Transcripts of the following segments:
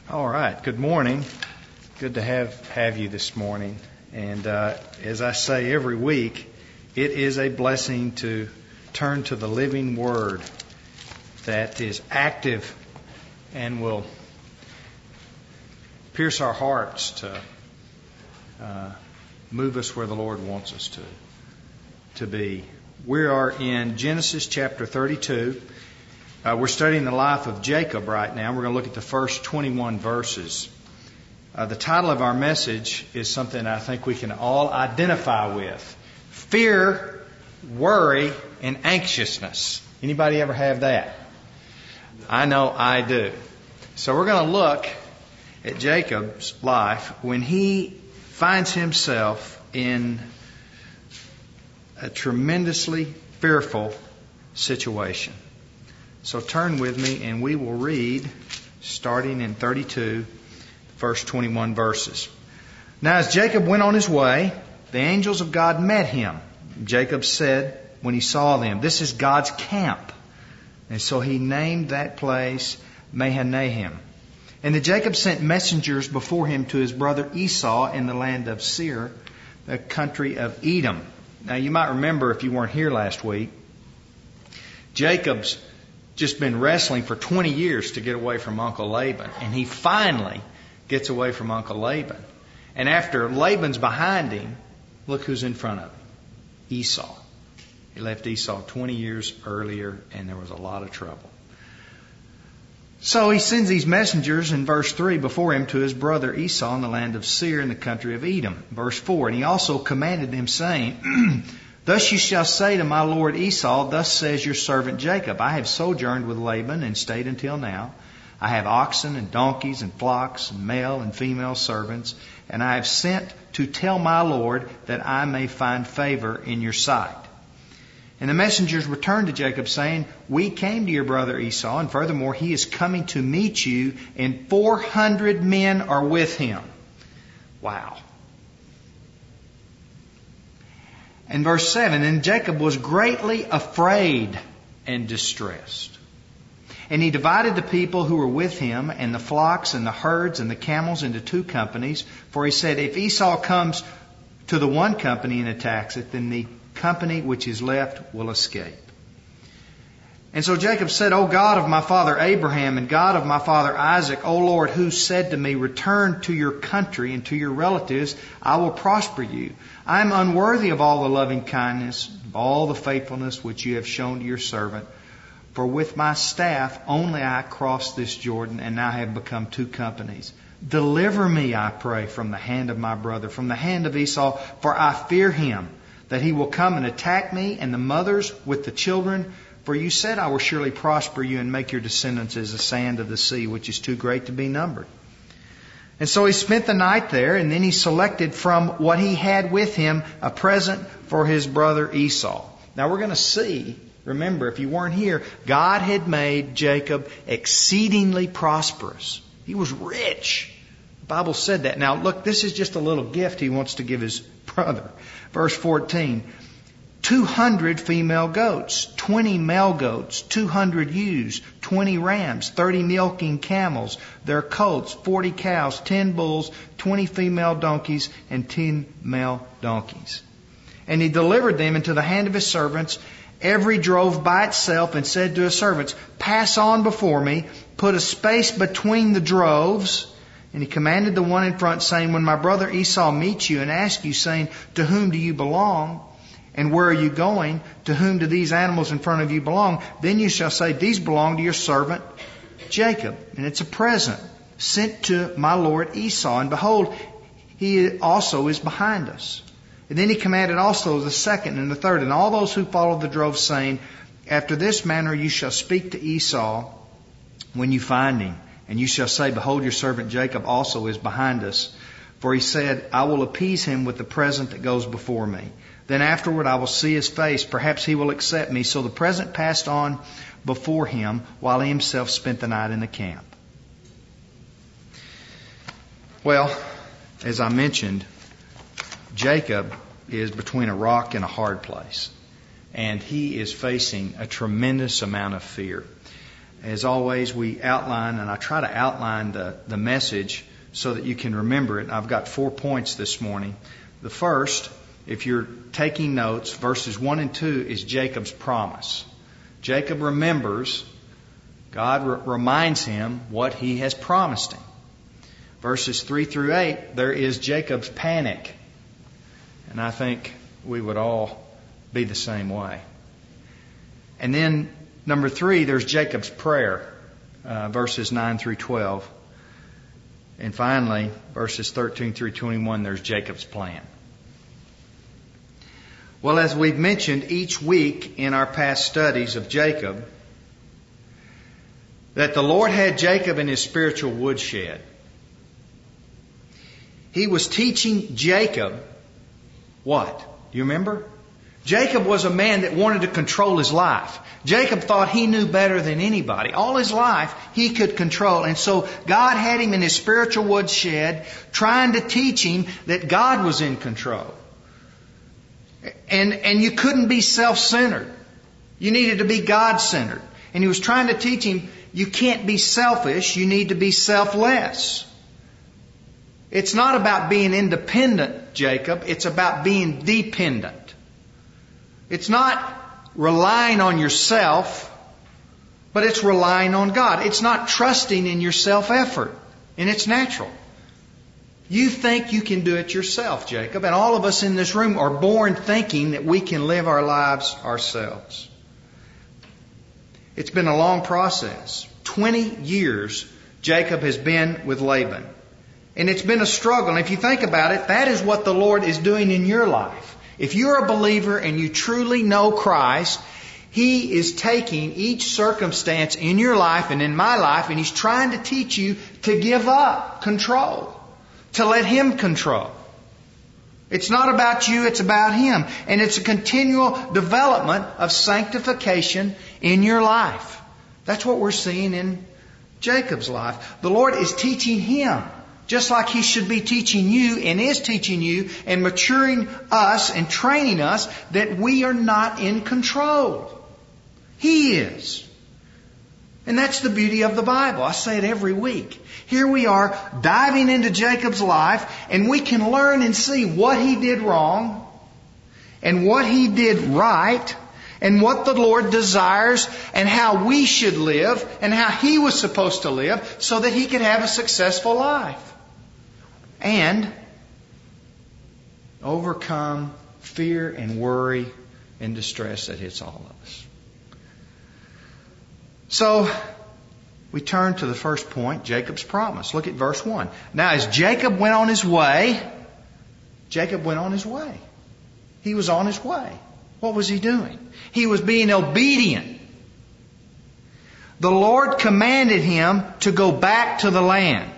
All right. Good morning. Good to have you this morning. And as I say every week, it is a blessing to turn to the living Word that is active and will pierce our hearts to move us where the Lord wants us to be. We are in Genesis chapter 32. We're studying the life of Jacob right now. We're going to look at the first 21 verses. The title of our message is something I think we can all identify with. Fear, worry, and anxiousness. Anybody ever have that? I know I do. So we're going to look at Jacob's life when he finds himself in a tremendously fearful situation. So turn with me and we will read, starting in 32, first 21 verses. Now as Jacob went on his way, the angels of God met him. Jacob said when he saw them, "This is God's camp." And so he named that place Mahanaim. And then Jacob sent messengers before him to his brother Esau in the land of Seir, the country of Edom. Now you might remember, if you weren't here last week, Jacob's just been wrestling for 20 years to get away from Uncle Laban. And he finally gets away from Uncle Laban. And after Laban's behind him, look who's in front of him. Esau. He left Esau 20 years earlier, and there was a lot of trouble. So he sends these messengers in verse 3 before him to his brother Esau in the land of Seir in the country of Edom. Verse 4, and he also commanded them, saying, "Thus you shall say to my lord Esau, thus says your servant Jacob, I have sojourned with Laban and stayed until now. I have oxen and donkeys and flocks and male and female servants, and I have sent to tell my lord that I may find favor in your sight." And the messengers returned to Jacob, saying, "We came to your brother Esau, and furthermore he is coming to meet you, and 400 men are with him." Wow. And verse 7, and Jacob was greatly afraid and distressed. And he divided the people who were with him, and the flocks and the herds and the camels into two companies. For he said, if Esau comes to the one company and attacks it, then the company which is left will escape. And so Jacob said, "O God of my father Abraham and God of my father Isaac, O Lord, who said to me, return to your country and to your relatives, I will prosper you. I am unworthy of all the loving kindness, of all the faithfulness which you have shown to your servant. For with my staff only I crossed this Jordan, and now have become two companies. Deliver me, I pray, from the hand of my brother, from the hand of Esau, for I fear him, that he will come and attack me and the mothers with the children. For you said, I will surely prosper you and make your descendants as the sand of the sea, which is too great to be numbered." And so he spent the night there, and then he selected from what he had with him a present for his brother Esau. Now we're going to see, remember, if you weren't here, God had made Jacob exceedingly prosperous. He was rich. The Bible said that. Now look, this is just a little gift he wants to give his brother. Verse 14, 200 female goats, 20 male goats, 200 ewes, 20 rams, 30 milking camels, their colts, 40 cows, 10 bulls, 20 female donkeys, and 10 male donkeys. And he delivered them into the hand of his servants. Every drove by itself, and said to his servants, "Pass on before me, put a space between the droves." And he commanded the one in front, saying, "When my brother Esau meets you and asks you, saying, 'To whom do you belong? And where are you going? To whom do these animals in front of you belong?' Then you shall say, 'These belong to your servant Jacob, and it's a present sent to my lord Esau. And behold, he also is behind us.' And then he commanded also the second and the third, and all those who followed the drove, saying, 'After this manner you shall speak to Esau when you find him. And you shall say, Behold, your servant Jacob also is behind us. For he said, I will appease him with the present that goes before me. Then afterward I will see his face. Perhaps he will accept me.' So the present passed on before him, while he himself spent the night in the camp." Well, as I mentioned, Jacob is between a rock and a hard place. And he is facing a tremendous amount of fear. As always, we outline, and I try to outline the message so that you can remember it. I've got 4 points this morning. The first, if you're taking notes, verses 1 and 2 is Jacob's promise. Jacob remembers, God reminds him what he has promised him. Verses 3 through 8, there is Jacob's panic. And I think we would all be the same way. And then, number 3, there's Jacob's prayer, verses 9 through 12. And finally, verses 13 through 21, there's Jacob's plan. Well, as we've mentioned each week in our past studies of Jacob, that the Lord had Jacob in his spiritual woodshed. He was teaching Jacob what? Do you remember? Jacob was a man that wanted to control his life. Jacob thought he knew better than anybody. All his life he could control. And so God had him in his spiritual woodshed trying to teach him that God was in control. And you couldn't be self-centered. You needed to be God-centered. And he was trying to teach him you can't be selfish, you need to be selfless. It's not about being independent, Jacob. It's about being dependent. It's not relying on yourself, but it's relying on God. It's not trusting in your self-effort. And it's natural. You think you can do it yourself, Jacob. And all of us in this room are born thinking that we can live our lives ourselves. It's been a long process. 20 years Jacob has been with Laban. And it's been a struggle. And if you think about it, that is what the Lord is doing in your life. If you're a believer and you truly know Christ, He is taking each circumstance in your life and in my life, and He's trying to teach you to give up control, to let Him control. It's not about you, it's about Him. And it's a continual development of sanctification in your life. That's what we're seeing in Jacob's life. The Lord is teaching him, just like He should be teaching you and is teaching you and maturing us and training us that we are not in control. He is. And that's the beauty of the Bible. I say it every week. Here we are diving into Jacob's life, and we can learn and see what he did wrong and what he did right and what the Lord desires and how we should live and how He was supposed to live so that he could have a successful life. And overcome fear and worry and distress that hits all of us. So, we turn to the first point, Jacob's promise. Look at verse 1. Now, as Jacob went on his way, He was on his way. What was he doing? He was being obedient. The Lord commanded him to go back to the land.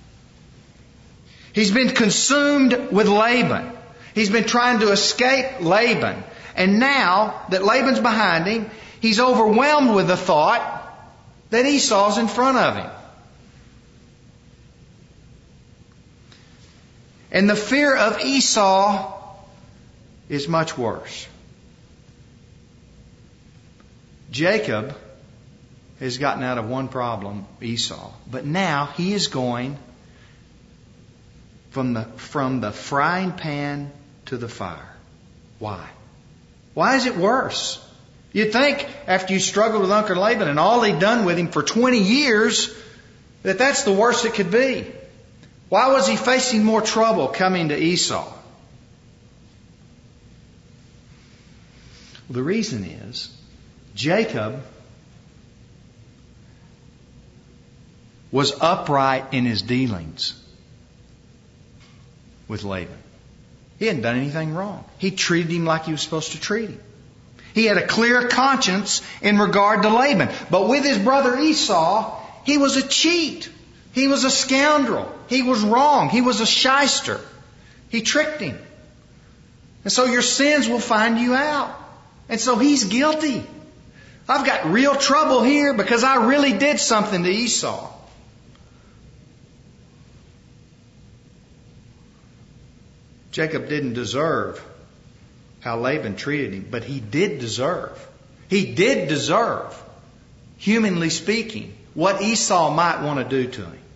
He's been consumed with Laban. He's been trying to escape Laban. And now that Laban's behind him, he's overwhelmed with the thought that Esau's in front of him. And the fear of Esau is much worse. Jacob has gotten out of one problem, Esau. But now he is going from the frying pan to the fire. Why? Why is it worse? You'd think after you struggled with Uncle Laban and all he'd done with him for 20 years, that that's the worst it could be. Why was he facing more trouble coming to Esau? Well, the reason is Jacob was upright in his dealings with Laban. He hadn't done anything wrong. He treated him like he was supposed to treat him. He had a clear conscience in regard to Laban. But with his brother Esau, he was a cheat. He was a scoundrel. He was wrong. He was a shyster. He tricked him. And so your sins will find you out. And so he's guilty. I've got real trouble here because I really did something to Esau. Jacob didn't deserve how Laban treated him, but he did deserve humanly speaking, what Esau might want to do to him.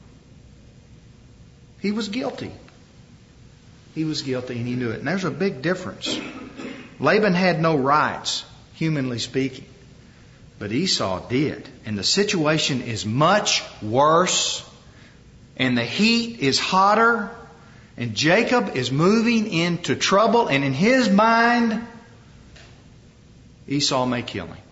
He was guilty. He was guilty and he knew it. And there's a big difference. Laban had no rights, humanly speaking. But Esau did. And the situation is much worse. And the heat is hotter. And Jacob is moving into trouble. And in his mind, Esau may kill him.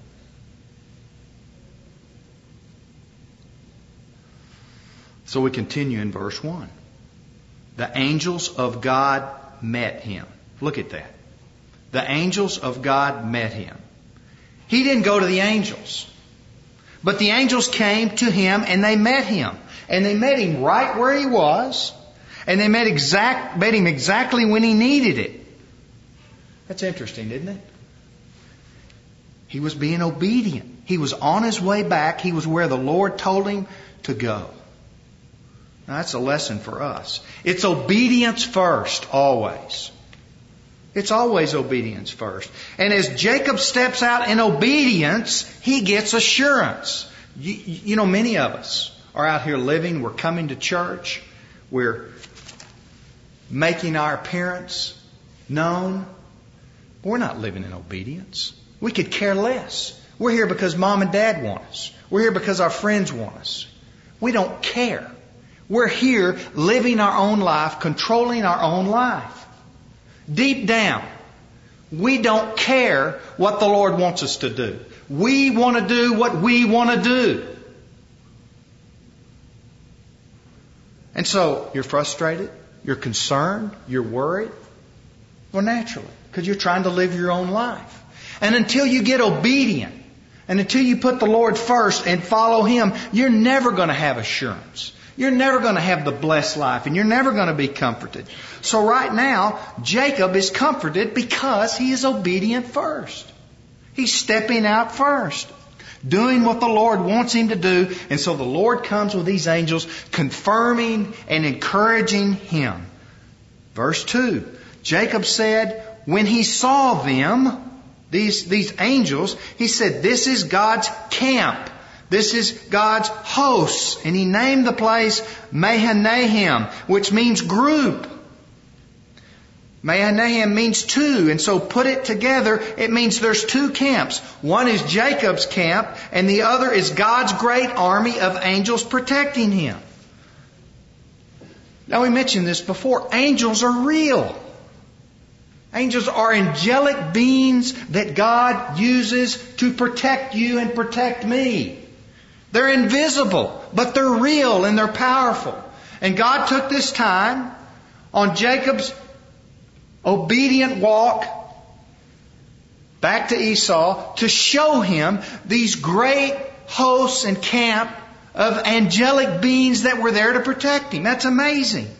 So we continue in verse 1. The angels of God met him. Look at that. The angels of God met him. He didn't go to the angels. But the angels came to him and they met him. And they met him right where he was. And they met him exactly when he needed it. That's interesting, isn't it? He was being obedient. He was on his way back. He was where the Lord told him to go. Now, that's a lesson for us. It's obedience first, always. It's always obedience first. And as Jacob steps out in obedience, he gets assurance. You know, many of us are out here living. We're coming to church. We're making our appearance known. But we're not living in obedience. We could care less. We're here because Mom and Dad want us. We're here because our friends want us. We don't care. We're here living our own life, controlling our own life. Deep down, we don't care what the Lord wants us to do. We want to do what we want to do. And so you're frustrated, you're concerned, you're worried. Well, naturally, because you're trying to live your own life. And until you get obedient, and until you put the Lord first and follow Him, you're never going to have assurance. You're never going to have the blessed life, and you're never going to be comforted. So right now, Jacob is comforted because he is obedient first. He's stepping out first, doing what the Lord wants him to do. And so the Lord comes with these angels, confirming and encouraging him. Verse 2, Jacob said, when he saw them, these angels, he said, this is God's camp. This is God's hosts. And he named the place Mahanaim, which means group. Mahanaim means two. And so put it together, it means there's two camps. One is Jacob's camp, and the other is God's great army of angels protecting him. Now we mentioned this before. Angels are real. Angels are angelic beings that God uses to protect you and protect me. They're invisible, but they're real and they're powerful. And God took this time on Jacob's obedient walk back to Esau to show him these great hosts and camp of angelic beings that were there to protect him. That's amazing.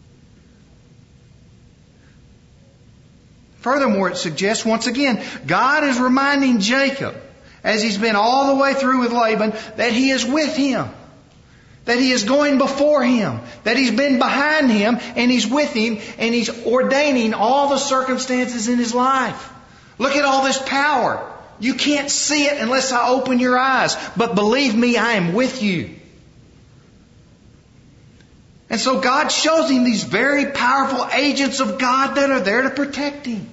Furthermore, it suggests, once again, God is reminding Jacob, as he's been all the way through with Laban, that he is with him. That he is going before him. That he's been behind him and he's with him and he's ordaining all the circumstances in his life. Look at all this power. You can't see it unless I open your eyes. But believe me, I am with you. And so God shows him these very powerful agents of God that are there to protect him.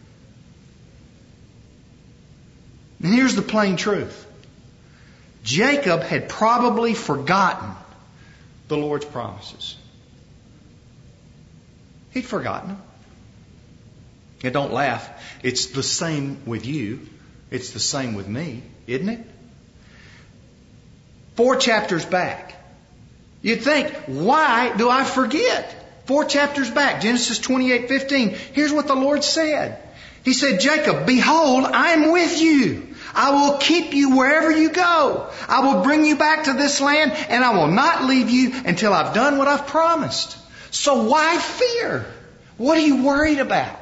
And here's the plain truth. Jacob had probably forgotten the Lord's promises. He'd forgotten them. And don't laugh. It's the same with you. It's the same with me, isn't it? 4 chapters back. You'd think, why do I forget? 4 chapters back, Genesis 28:15. Here's what the Lord said. He said, Jacob, behold, I am with you. I will keep you wherever you go. I will bring you back to this land, and I will not leave you until I've done what I've promised. So why fear? What are you worried about?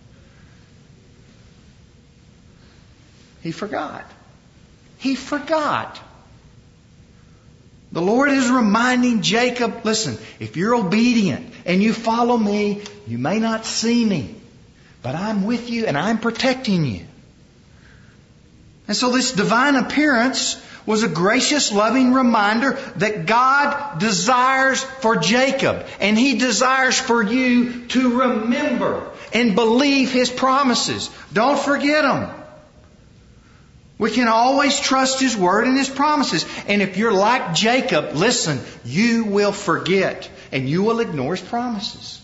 He forgot. He forgot. The Lord is reminding Jacob, listen, if you're obedient and you follow me, you may not see me, but I'm with you and I'm protecting you. And so this divine appearance was a gracious, loving reminder that God desires for Jacob, and He desires for you to remember and believe His promises. Don't forget them. We can always trust His Word and His promises. And if you're like Jacob, listen, you will forget and you will ignore His promises.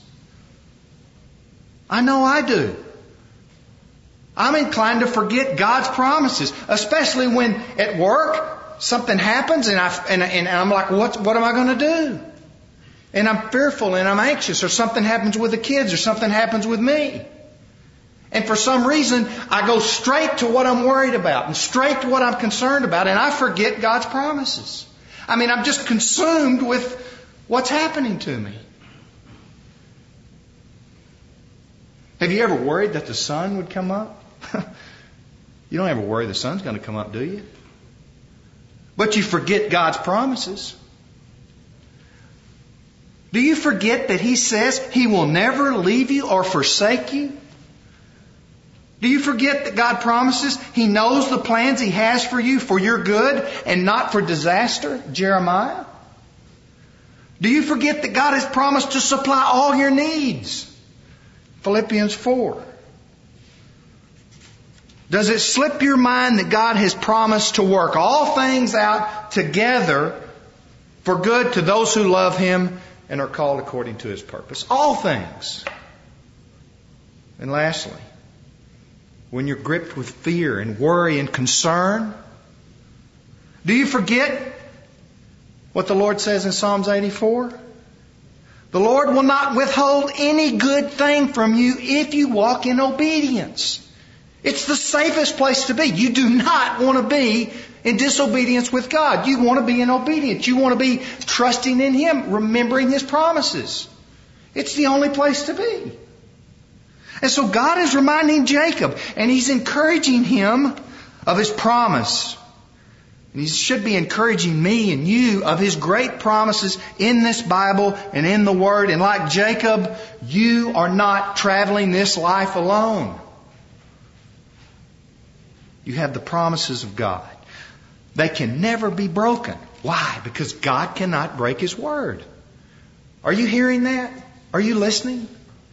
I know I do. I'm inclined to forget God's promises, especially when at work something happens and I'm like, what am I going to do? And I'm fearful and I'm anxious, or something happens with the kids, or something happens with me. And for some reason, I go straight to what I'm worried about and straight to what I'm concerned about, and I forget God's promises. I mean, I'm just consumed with what's happening to me. Have you ever worried that the sun would come up? You don't ever worry the sun's going to come up, do you? But you forget God's promises. Do you forget that He says He will never leave you or forsake you? Do you forget that God promises He knows the plans He has for you for your good and not for disaster? Jeremiah. Do you forget that God has promised to supply all your needs? Philippians 4. Does it slip your mind that God has promised to work all things out together for good to those who love Him and are called according to His purpose? All things. And lastly, when you're gripped with fear and worry and concern, do you forget what the Lord says in Psalms 84? The Lord will not withhold any good thing from you if you walk in obedience. It's the safest place to be. You do not want to be in disobedience with God. You want to be in obedience. You want to be trusting in Him, remembering His promises. It's the only place to be. And so God is reminding Jacob, and He's encouraging him of His promise. And He should be encouraging me and you of His great promises in this Bible and in the Word. And like Jacob, you are not traveling this life alone. You have the promises of God. They can never be broken. Why? Because God cannot break His Word. Are you hearing that? Are you listening?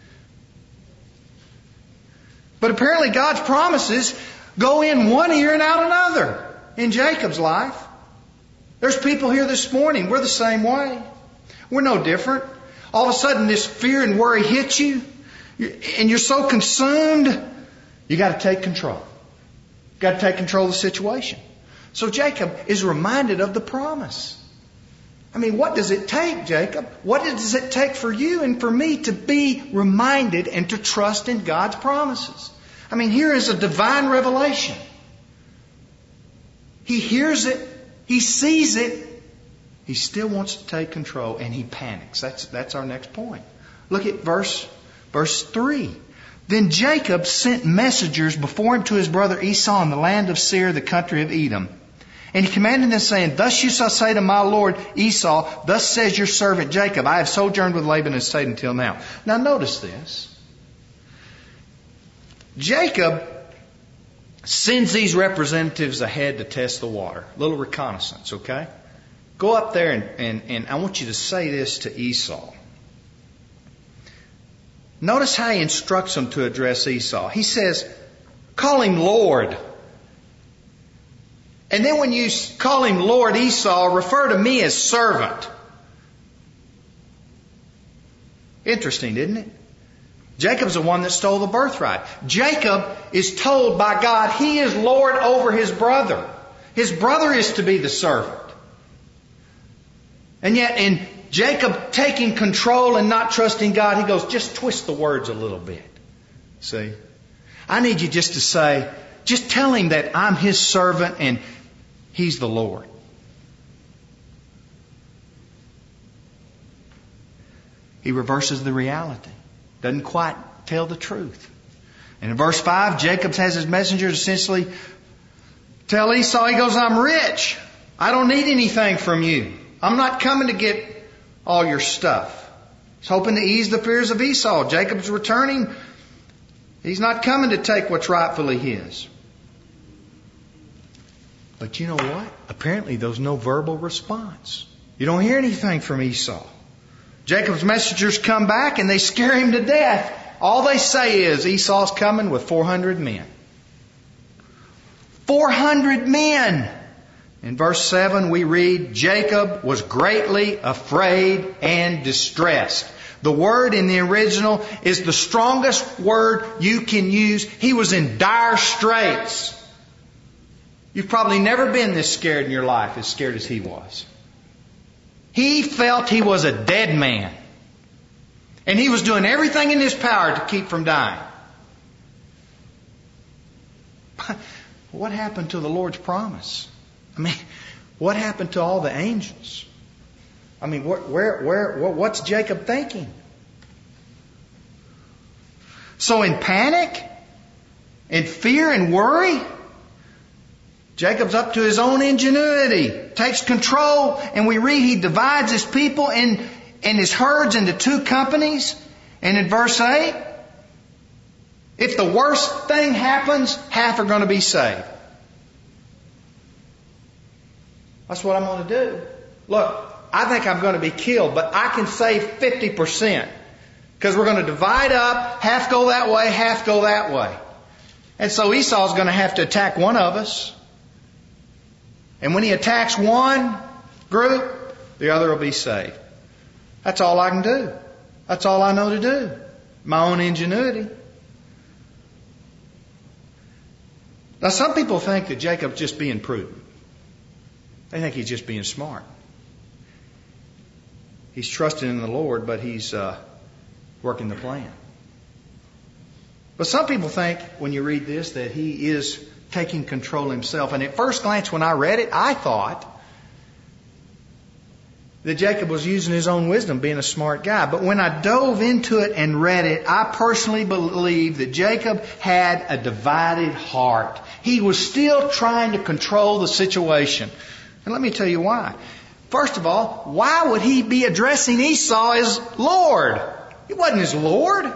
But apparently God's promises go in one ear and out another in Jacob's life. There's people here this morning. We're the same way. We're no different. All of a sudden this fear and worry hits you, and you're so consumed, you got to take control. Got to take control of the situation. So Jacob is reminded of the promise. I mean, what does it take, Jacob? What does it take for you and for me to be reminded and to trust in God's promises? I mean, here is a divine revelation. He hears it. He sees it. He still wants to take control, and he panics. That's our next point. Look at verse 3. Then Jacob sent messengers before him to his brother Esau in the land of Seir, the country of Edom. And he commanded them, saying, Thus you shall say to my lord Esau, Thus says your servant Jacob, I have sojourned with Laban and stayed until now. Now notice this. Jacob sends these representatives ahead to test the water. A little reconnaissance, okay? Go up there and I want you to say this to Esau. Notice how he instructs them to address Esau. He says, call him Lord. And then when you call him Lord Esau, refer to me as servant. Interesting, isn't it? Jacob's the one that stole the birthright. Jacob is told by God he is Lord over his brother. His brother is to be the servant. And yet in Jacob taking control and not trusting God, he goes, just twist the words a little bit. See? I need you just to say, just tell him that I'm his servant and he's the Lord. He reverses the reality. Doesn't quite tell the truth. And in verse 5, Jacob has his messengers essentially tell Esau, he goes, I'm rich. I don't need anything from you. I'm not coming to get all your stuff. He's hoping to ease the fears of Esau. Jacob's returning. He's not coming to take what's rightfully his. But you know what? Apparently there was no verbal response. You don't hear anything from Esau. Jacob's messengers come back and they scare him to death. All they say is Esau's coming with 400 men. 400 men! In verse 7 we read, Jacob was greatly afraid and distressed. The word in the original is the strongest word you can use. He was in dire straits. You've probably never been this scared in your life, as scared as he was. He felt he was a dead man. And he was doing everything in his power to keep from dying. What happened to the Lord's promise? I mean, what happened to all the angels? I mean, what's Jacob thinking? So in panic, in fear and worry, Jacob's up to his own ingenuity, takes control, and we read he divides his people and his herds into two companies. And in verse 8, if the worst thing happens, half are going to be saved. That's what I'm going to do. Look, I think I'm going to be killed, but I can save 50%. Because we're going to divide up, half go that way, half go that way. And so Esau's going to have to attack one of us. And when he attacks one group, the other will be saved. That's all I can do. That's all I know to do. My own ingenuity. Now some people think that Jacob's just being prudent. They think he's just being smart. He's trusting in the Lord, but he's working the plan. But some people think, when you read this, that he is taking control himself. And at first glance, when I read it, I thought that Jacob was using his own wisdom, being a smart guy. But when I dove into it and read it, I personally believe that Jacob had a divided heart. He was still trying to control the situation. And let me tell you why. First of all, why would he be addressing Esau as Lord? He wasn't his Lord.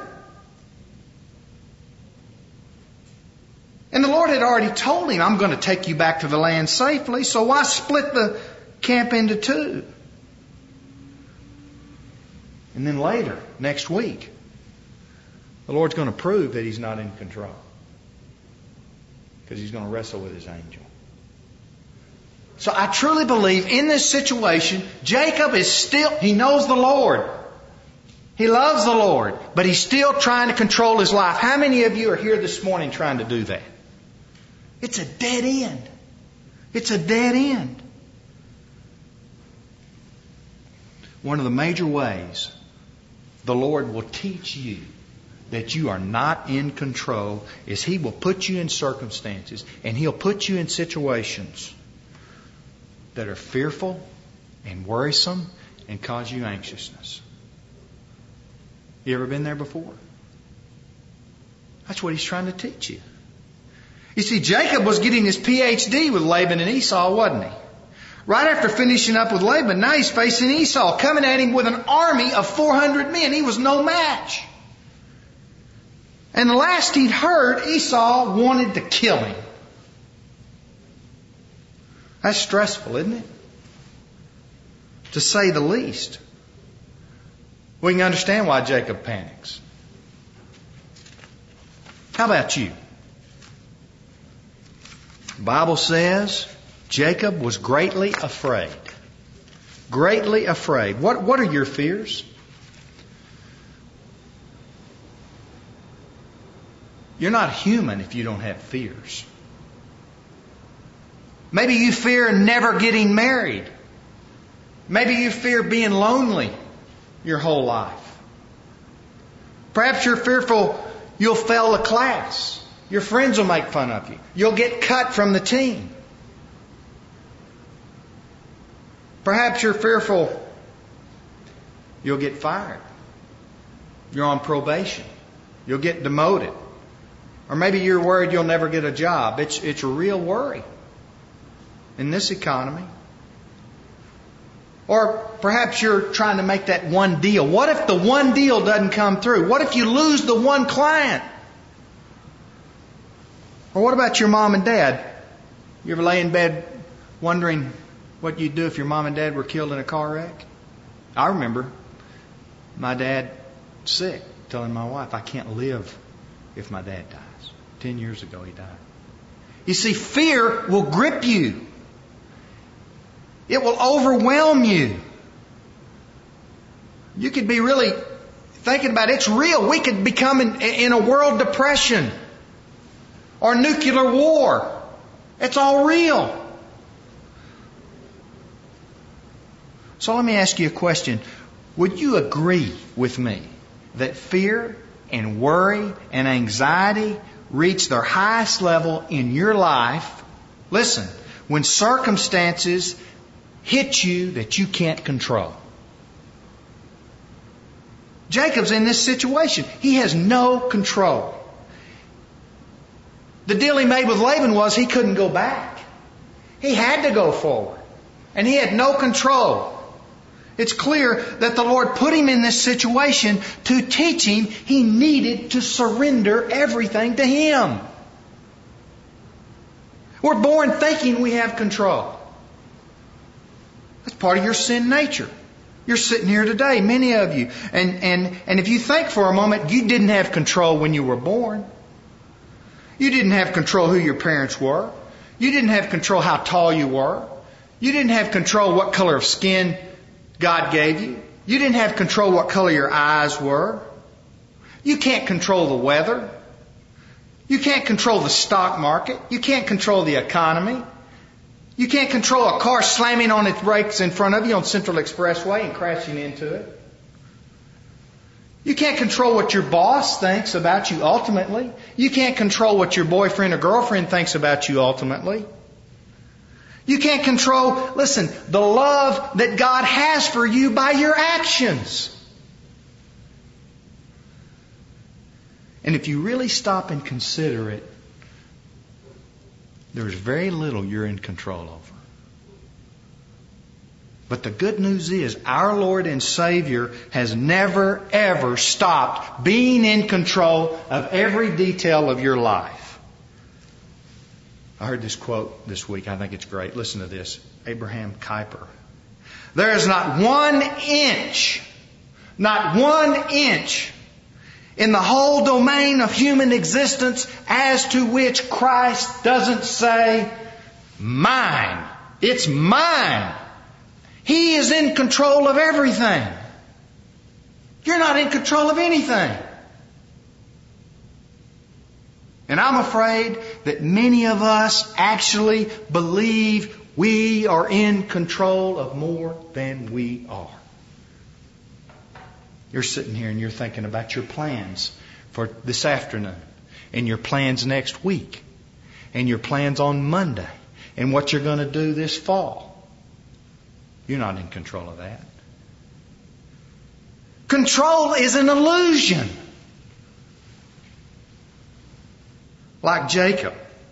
And the Lord had already told him, I'm going to take you back to the land safely, so why split the camp into two? And then later, next week, the Lord's going to prove that he's not in control. Because he's going to wrestle with his angel. So I truly believe in this situation, Jacob is still, he knows the Lord. He loves the Lord, but he's still trying to control his life. How many of you are here this morning trying to do that? It's a dead end. It's a dead end. One of the major ways the Lord will teach you that you are not in control is He will put you in circumstances and He'll put you in situations that are fearful and worrisome and cause you anxiousness. You ever been there before? That's what He's trying to teach you. You see, Jacob was getting his PhD with Laban and Esau, wasn't he? Right after finishing up with Laban, now he's facing Esau, coming at him with an army of 400 men. He was no match. And the last he'd heard, Esau wanted to kill him. That's stressful, isn't it? To say the least. We can understand why Jacob panics. How about you? The Bible says Jacob was greatly afraid. Greatly afraid. What are your fears? You're not human if you don't have fears. Maybe you fear never getting married. Maybe you fear being lonely your whole life. Perhaps you're fearful you'll fail a class. Your friends will make fun of you. You'll get cut from the team. Perhaps you're fearful you'll get fired. You're on probation. You'll get demoted. Or maybe you're worried you'll never get a job. It's a real worry in this economy. Or perhaps you're trying to make that one deal. What if the one deal doesn't come through? What if you lose the one client? Or what about your mom and dad? You ever lay in bed wondering what you'd do if your mom and dad were killed in a car wreck? I remember my dad sick, telling my wife, I can't live if my dad dies. 10 years ago he died. You see, fear will grip you. It will overwhelm you. You could be really thinking about it. It's real. We could become in a world depression or nuclear war. It's all real. So let me ask you a question. Would you agree with me that fear and worry and anxiety reach their highest level in your life? Listen, when circumstances hit you that you can't control. Jacob's in this situation. He has no control. The deal he made with Laban was he couldn't go back. He had to go forward. And he had no control. It's clear that the Lord put him in this situation to teach him he needed to surrender everything to Him. We're born thinking we have control. That's part of your sin nature. You're sitting here today, many of you. And if you think for a moment, you didn't have control when you were born. You didn't have control who your parents were. You didn't have control how tall you were. You didn't have control what color of skin God gave you. You didn't have control what color your eyes were. You can't control the weather. You can't control the stock market. You can't control the economy. You can't control a car slamming on its brakes in front of you on Central Expressway and crashing into it. You can't control what your boss thinks about you ultimately. You can't control what your boyfriend or girlfriend thinks about you ultimately. You can't control, listen, the love that God has for you by your actions. And if you really stop and consider it, there's very little you're in control over. But the good news is our Lord and Savior has never, ever stopped being in control of every detail of your life. I heard this quote this week. I think it's great. Listen to this. Abraham Kuyper. There is not 1 inch in the whole domain of human existence as to which Christ doesn't say, mine. It's mine. He is in control of everything. You're not in control of anything. And I'm afraid that many of us actually believe we are in control of more than we are. You're sitting here and you're thinking about your plans for this afternoon, and your plans next week, and your plans on Monday, and what you're going to do this fall. You're not in control of that. Control is an illusion. Like Jacob.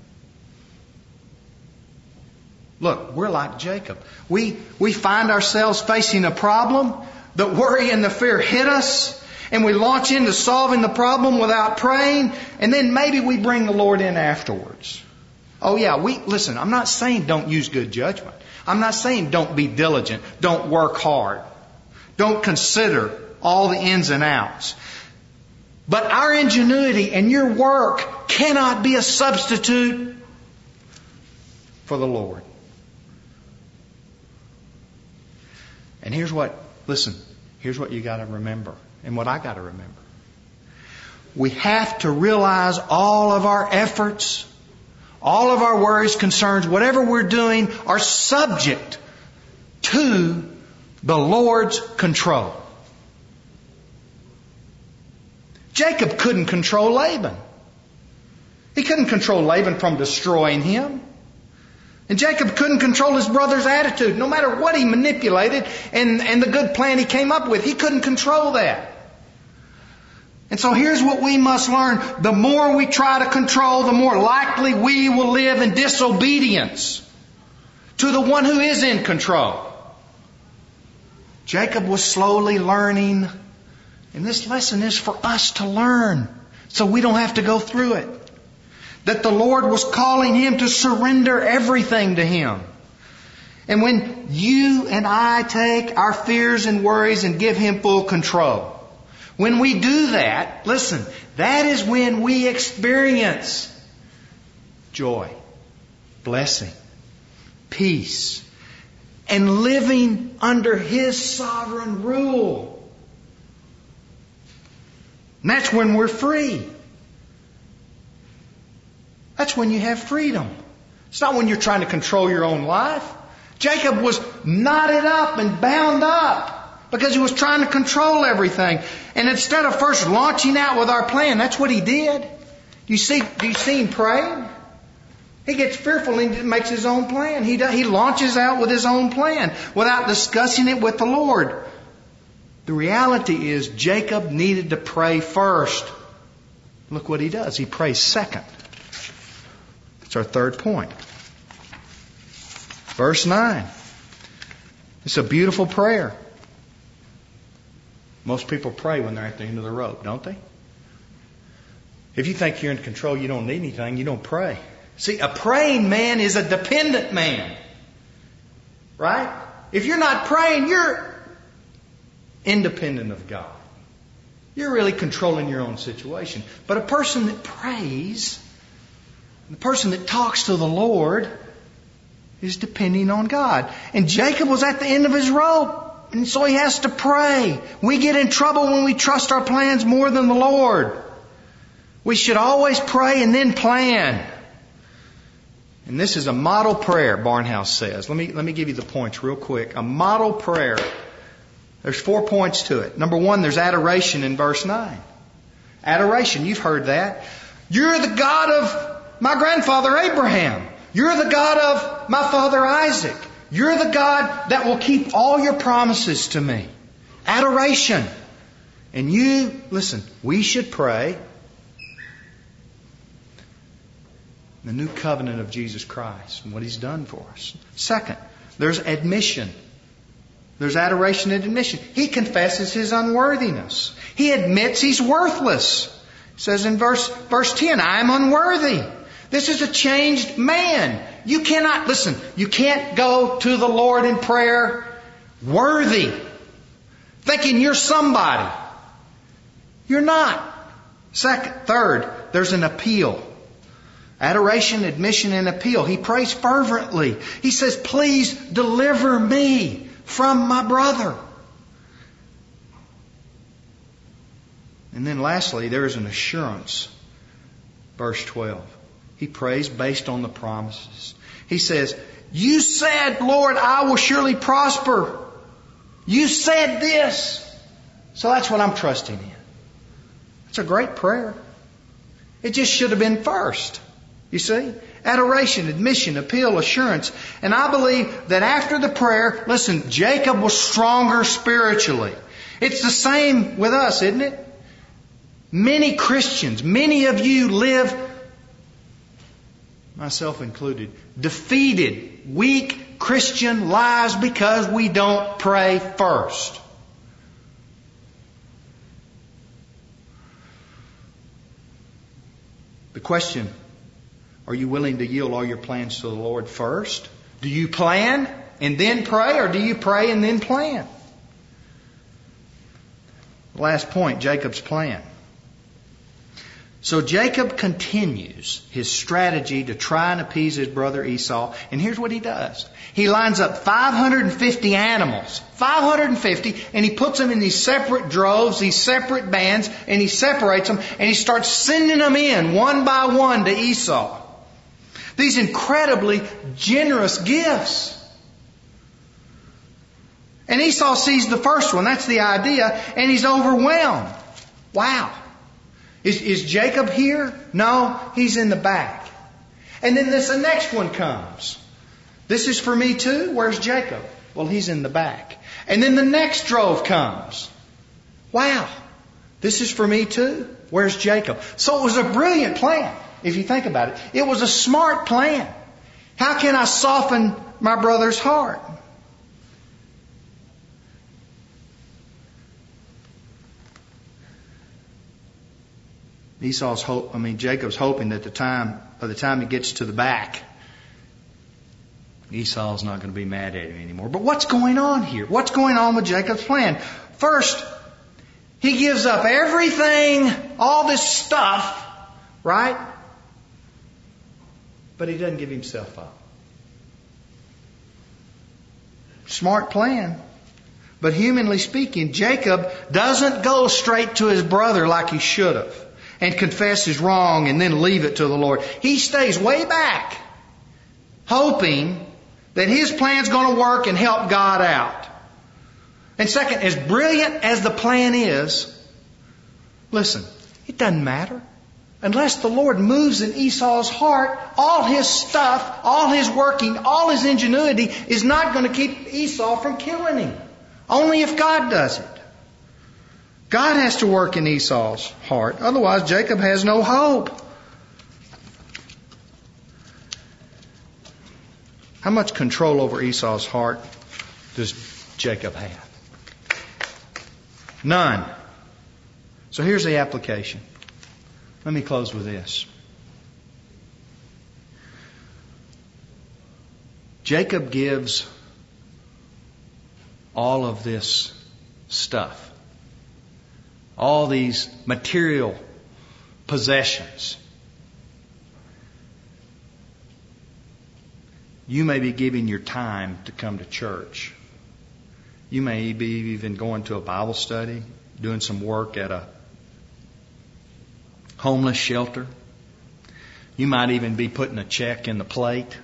Look, we're like Jacob. We find ourselves facing a problem. The worry and the fear hit us, and we launch into solving the problem without praying, and then maybe we bring the Lord in afterwards. Oh yeah, listen, I'm not saying don't use good judgment. I'm not saying don't be diligent, don't work hard, don't consider all the ins and outs. But our ingenuity and your work cannot be a substitute for the Lord. And here's what you got to remember, and what I got to remember. We have to realize all of our efforts, all of our worries, concerns, whatever we're doing, are subject to the Lord's control. Jacob couldn't control Laban. He couldn't control Laban from destroying him. And Jacob couldn't control his brother's attitude. No matter what he manipulated and the good plan he came up with, he couldn't control that. And so here's what we must learn. The more we try to control, the more likely we will live in disobedience to the one who is in control. Jacob was slowly learning, and this lesson is for us to learn so we don't have to go through it. That the Lord was calling him to surrender everything to Him. And when you and I take our fears and worries and give Him full control, when we do that, listen, that is when we experience joy, blessing, peace, and living under His sovereign rule. And that's when we're free. That's when you have freedom. It's not when you're trying to control your own life. Jacob was knotted up and bound up because he was trying to control everything. And instead of first launching out with our plan, that's what he did. Do you see him praying? He gets fearful and he makes his own plan. He launches out with his own plan without discussing it with the Lord. The reality is Jacob needed to pray first. Look what he does. He prays second. That's our third point. Verse 9. It's a beautiful prayer. Most people pray when they're at the end of the rope, don't they? If you think you're in control, you don't need anything, you don't pray. See, a praying man is a dependent man. Right? If you're not praying, you're independent of God. You're really controlling your own situation. But a person that prays, the person that talks to the Lord, is depending on God. And Jacob was at the end of his rope, and so he has to pray. We get in trouble when we trust our plans more than the Lord. We should always pray and then plan. And this is a model prayer, Barnhouse says. Let me give you the points real quick. A model prayer. There's 4 points to it. Number 1, there's adoration in verse 9. Adoration, you've heard that. You're the God of my grandfather Abraham. You're the God of my father Isaac. You're the God that will keep all your promises to me. Adoration. And listen, we should pray the new covenant of Jesus Christ and what He's done for us. Second, there's admission. There's adoration and admission. He confesses his unworthiness. He admits he's worthless. It says in verse 10, I am unworthy. This is a changed man. You can't go to the Lord in prayer worthy, thinking you're somebody. You're not. Third, there's an appeal. Adoration, admission, and appeal. He prays fervently. He says, please deliver me from my brother. And then lastly, there is an assurance. Verse 12. He prays based on the promises. He says, you said, Lord, I will surely prosper. You said this. So that's what I'm trusting in. It's a great prayer. It just should have been first. You see? Adoration, admission, appeal, assurance. And I believe that after the prayer, listen, Jacob was stronger spiritually. It's the same with us, isn't it? Many Christians, many of you live, myself included, defeated, weak Christian lives because we don't pray first. The question, are you willing to yield all your plans to the Lord first? Do you plan and then pray, or do you pray and then plan? Last point, Jacob's plan. So Jacob continues his strategy to try and appease his brother Esau. And here's what he does. He lines up 550 animals, 550, and he puts them in these separate droves, these separate bands, and he separates them, and he starts sending them in one by one to Esau. These incredibly generous gifts. And Esau sees the first one, that's the idea, and he's overwhelmed. Wow. Is Jacob here? No, he's in the back. And then the next one comes. This is for me too? Where's Jacob? Well, he's in the back. And then the next drove comes. Wow, this is for me too? Where's Jacob? So it was a brilliant plan, if you think about it. It was a smart plan. How can I soften my brother's heart? Jacob's hoping that by the time he gets to the back, Esau's not going to be mad at him anymore. But what's going on here? What's going on with Jacob's plan? First, he gives up everything, all this stuff, right? But he doesn't give himself up. Smart plan. But humanly speaking, Jacob doesn't go straight to his brother like he should have and confess his wrong and then leave it to the Lord. He stays way back, hoping that his plan's going to work and help God out. And second, as brilliant as the plan is, listen, it doesn't matter. Unless the Lord moves in Esau's heart, all his stuff, all his working, all his ingenuity is not going to keep Esau from killing him. Only if God does it. God has to work in Esau's heart. Otherwise, Jacob has no hope. How much control over Esau's heart does Jacob have? None. So here's the application. Let me close with this. Jacob gives all of this stuff, all these material possessions. You may be giving your time to come to church. You may be even going to a Bible study, doing some work at a homeless shelter. You might even be putting a check in the plate.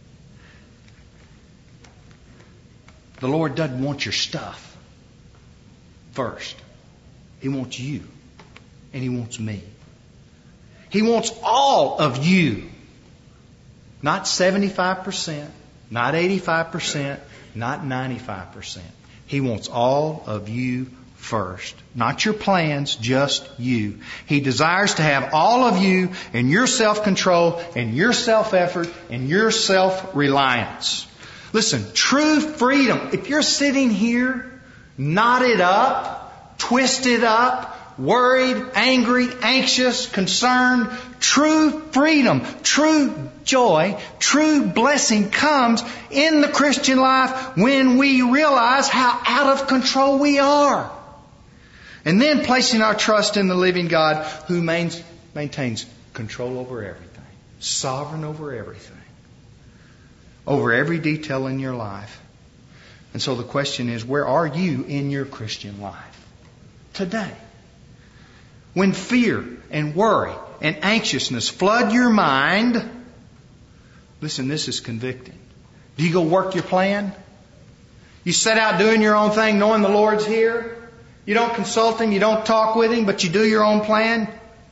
The Lord doesn't want your stuff first. He wants you. And He wants me. He wants all of you. Not 75%, not 85%, not 95%. He wants all of you first. Not your plans, just you. He desires to have all of you in your self-control and your self-effort and your self-reliance. Listen, true freedom. If you're sitting here, knotted up, twisted up, worried, angry, anxious, concerned, true freedom, true joy, true blessing comes in the Christian life when we realize how out of control we are. And then placing our trust in the living God who maintains control over everything, sovereign over everything, over every detail in your life. And so the question is, where are you in your Christian life today? When fear and worry and anxiousness flood your mind, listen, this is convicting. Do you go work your plan? You set out doing your own thing knowing the Lord's here? You don't consult Him, you don't talk with Him, but you do your own plan?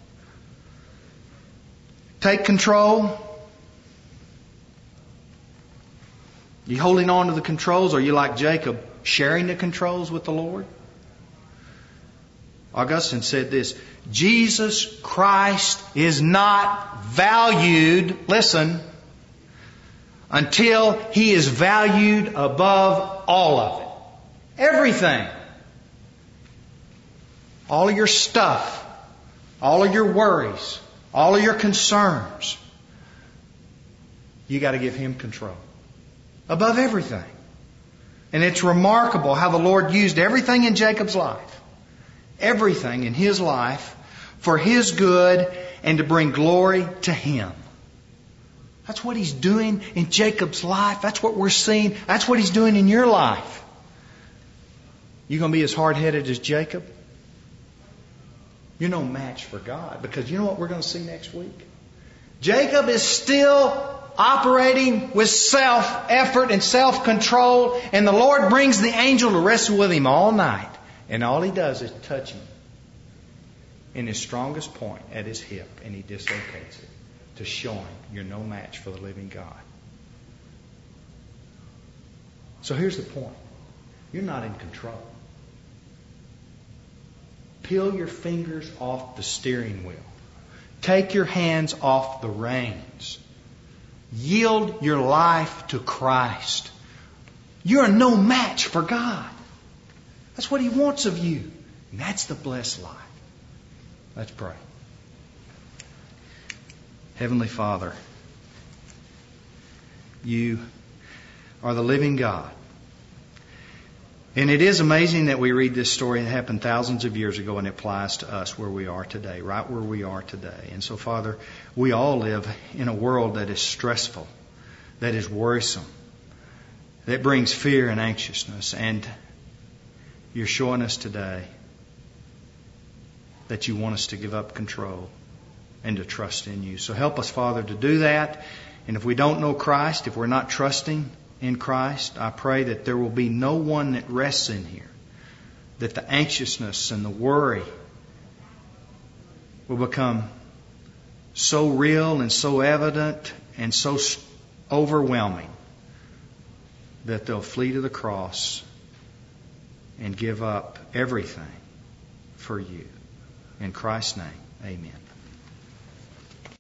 Take control? You holding on to the controls, or are you like Jacob, sharing the controls with the Lord? Augustine said this, Jesus Christ is not valued, listen, until He is valued above all of it. Everything. All of your stuff, all of your worries, all of your concerns. You got to give Him control. Above everything. And it's remarkable how the Lord used everything in Jacob's life, everything in his life, for His good and to bring glory to Him. That's what He's doing in Jacob's life. That's what we're seeing. That's what He's doing in your life. You going to be as hard-headed as Jacob? You're no match for God. Because you know what we're going to see next week? Jacob is still operating with self-effort and self-control. And the Lord brings the angel to wrestle with him all night. And all he does is touch him in his strongest point at his hip. And he dislocates it to show him you're no match for the living God. So here's the point. You're not in control. Peel your fingers off the steering wheel. Take your hands off the reins. Yield your life to Christ. You're no match for God. That's what He wants of you. And that's the blessed life. Let's pray. Heavenly Father, You are the living God. And it is amazing that we read this story that happened thousands of years ago and it applies to us where we are today, right where we are today. And so, Father, we all live in a world that is stressful, that is worrisome, that brings fear and anxiousness. And you're showing us today that you want us to give up control and to trust in you. So help us, Father, to do that. And if we don't know Christ, if we're not trusting in Christ, I pray that there will be no one that rests in here, that the anxiousness and the worry will become so real and so evident and so overwhelming that they'll flee to the cross and give up everything for you. In Christ's name, amen.